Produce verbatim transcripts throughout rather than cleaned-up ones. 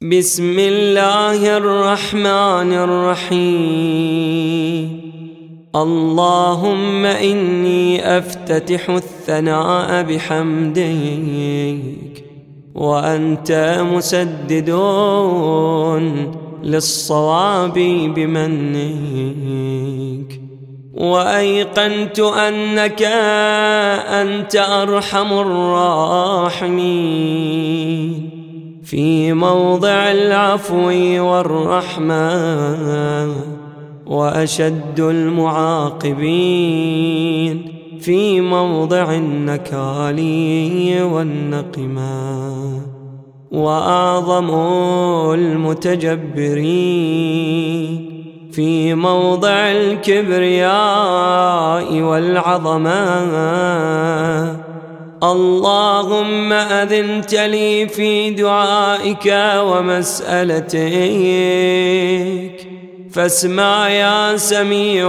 بسم الله الرحمن الرحيم. اللهم إني أفتتح الثناء بحمدك وأنت مسدد للصواب بمنك، وأيقنت أنك أنت أرحم الراحمين في موضع العفو والرحمة، وأشد المعاقبين في موضع النكال والنقمة، وأعظم المتجبرين في موضع الكبرياء والعظمة. اللهم أذنت لي في دعائك ومسألتك، فاسمع يا سميع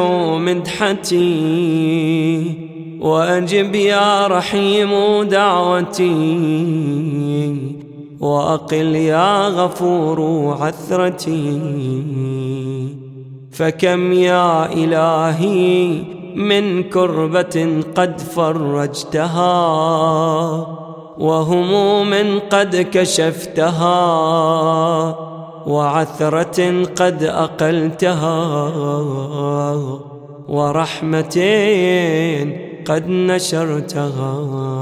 مدحتي، وأجب يا رحيم دعوتي، وأقل يا غفور عثرتي. فكم يا إلهي من كربة قد فرجتها، وهموم قد كشفتها، وعثرة قد أقلتها، ورحمة قد نشرتها،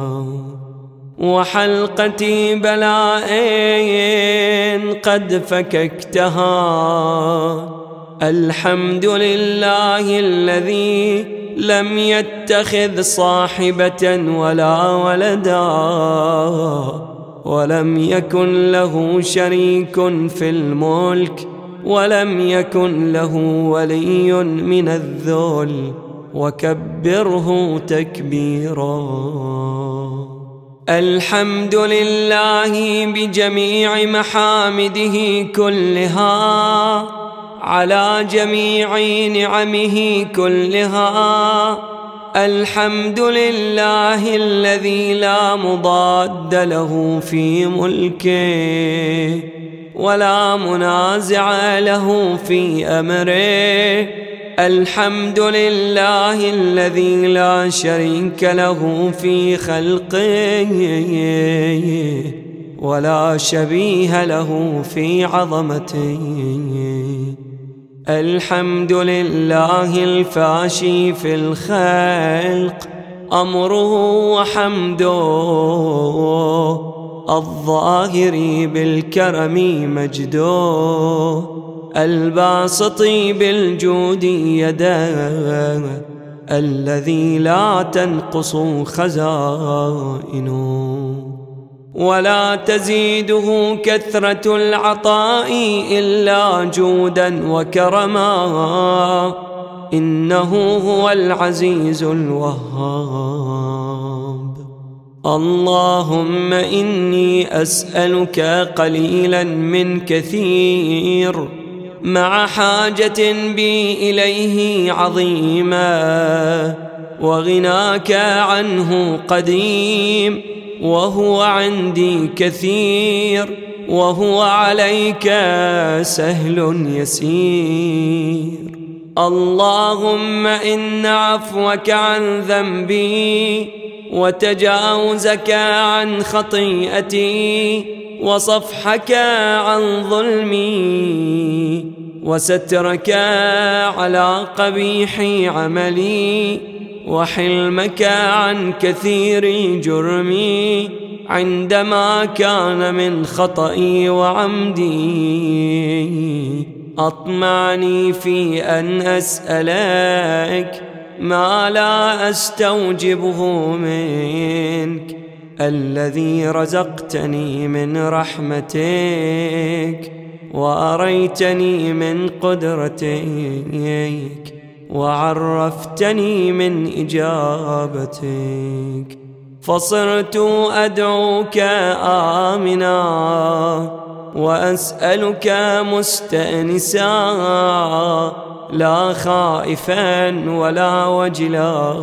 وحلقة بلاء قد فككتها. الحمد لله الذي لم يتخذ صاحبة ولا ولدا، ولم يكن له شريك في الملك، ولم يكن له ولي من الذل، وكبره تكبيرا. الحمد لله بجميع محامده كلها، على جميع نعمه كلها. الحمد لله الذي لا مضاد له في ملكه، ولا منازع له في أمره. الحمد لله الذي لا شريك له في خلقه، ولا شبيه له في عظمته. الحمد لله الفاشي في الخلق أمره وحمده، الظاهر بالكرم مجده، الباسط بالجود يده، الذي لا تنقص خزائنه، ولا تزيده كثرة العطاء إلا جودا وكرما. إنه هو العزيز الوهاب. اللهم إني أسألك قليلا من كثير، مع حاجة بي إليه عظيمة، وغناك عنه قديم، وهو عندي كثير، وهو عليك سهل يسير. اللهم إن عفوك عن ذنبي، وتجاوزك عن خطيئتي، وصفحك عن ظلمي، وسترك على قبيح عملي، وحلمك عن كثير جرمي، عندما كان من خطئي وعمدي. أطمعني في أن أسألك ما لا أستوجبه منك، الذي رزقتني من رحمتك، وأريتني من قدرتك، وعرفتني من إجابتك، فصرت أدعوك آمنا، وأسألك مستأنسا، لا خائفا ولا وجلا،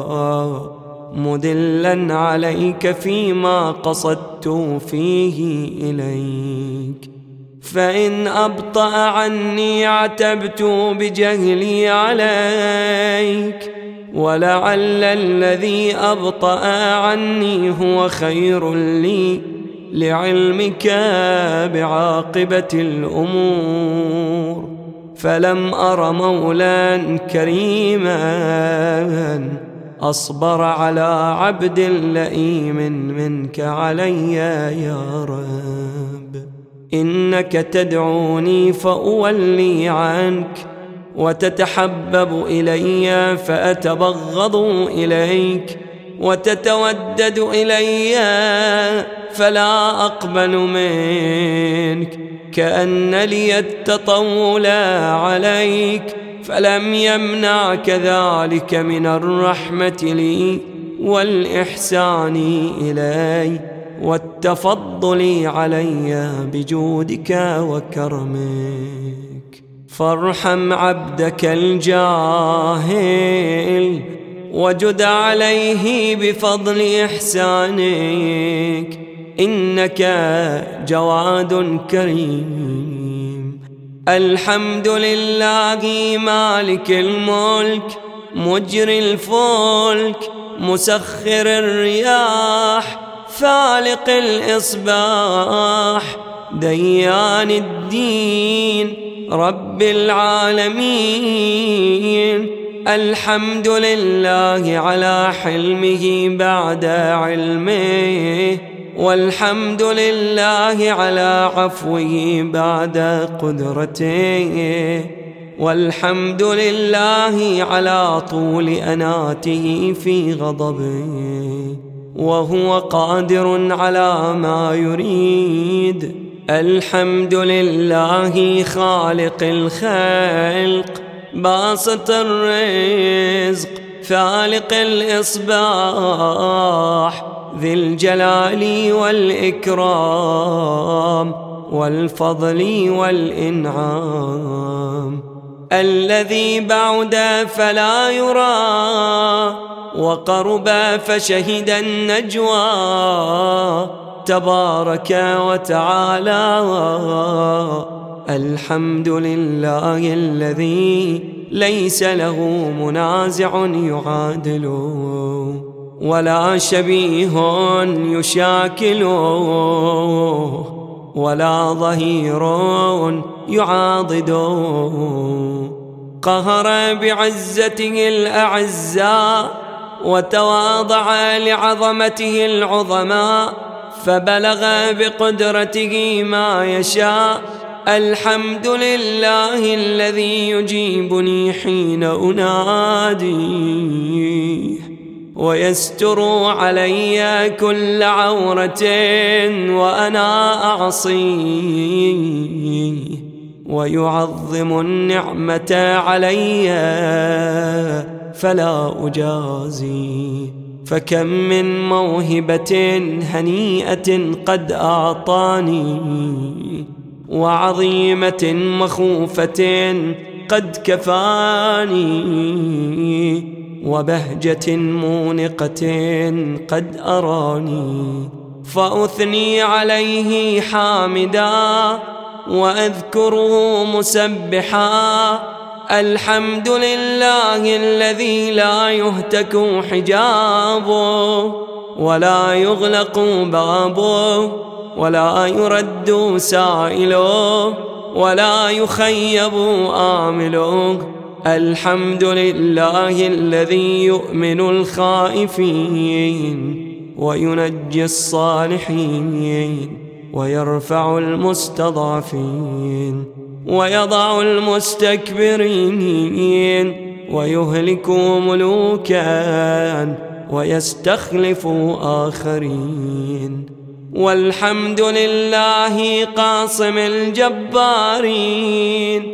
مدلا عليك فيما قصدت فيه إليك. فإن أبطأ عني عتبت بجهلي عليك، ولعل الذي أبطأ عني هو خير لي لعلمك بعاقبة الأمور. فلم أر مولا كريما أصبر على عبد لئيم منك علي يا رب. إنك تدعوني فأولي عنك، وتتحبب إلي فأتبغض إليك، وتتودد إلي فلا أقبل منك، كأن لي التطول عليك، فلم يمنعك ذلك من الرحمة لي والإحسان إلي والتفضل علي بجودك وكرمك. فارحم عبدك الجاهل وجد عليه بفضل إحسانك، إنك جواد كريم. الحمد لله مالك الملك مجري الفلك مسخر الرياح فالق الإصباح ديان الدين رب العالمين. الحمد لله على حلمه بعد علمه، والحمد لله على عفوه بعد قدرته، والحمد لله على طول أناته في غضبه، وهو قادر على ما يريد. الحمد لله خالق الخلق باسط الرزق فالق الإصباح ذي الجلال والإكرام والفضل والإنعام، الذي بعد فلا يرى وقرب فشهد النجوى، تبارك وتعالى. الحمد لله الذي ليس له منازع يعادله ولا شبيه يشاكله ولا ظهير يعاضده. قهر بعزته الأعزاء وتواضع لعظمته العظماء، فبلغ بقدرته ما يشاء. الحمد لله الذي يجيبني حين أناديه ويستر علي كل عورة وأنا أعصيه، ويعظم النعمة علي فلا أجازي. فكم من موهبة هنيئة قد أعطاني، وعظيمة مخوفة قد كفاني، وبهجة مونقة قد أراني. فأثني عليه حامدا وأذكره مسبحا. الحمد لله الذي لا يهتك حجابه ولا يغلق بابه ولا يرد سائله ولا يخيب آمله. الحمد لله الذي يؤمن الخائفين وينجي الصالحين ويرفع المستضعفين ويضع المستكبرين ويهلك ملوكا ويستخلف آخرين. والحمد لله قاصم الجبارين